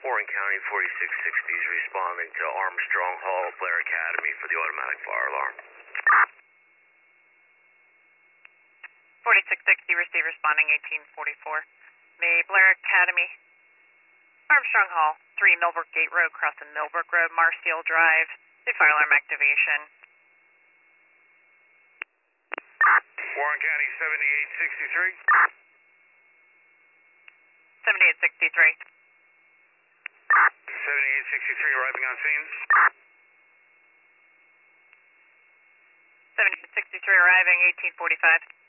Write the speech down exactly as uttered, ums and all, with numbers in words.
Warren County forty-six sixty is responding to Armstrong Hall, Blair Academy for the automatic fire alarm. forty-six sixty, receive responding eighteen forty-four. May Blair Academy, Armstrong Hall, three Millbrook Gate Road, crossing Millbrook Road, Marsteele Drive, the fire alarm activation. Warren County seventy-eight sixty-three. seventy-eight sixty-three. seventy-eight sixty-three arriving on scene. seventy-eight sixty-three arriving eighteen forty-five.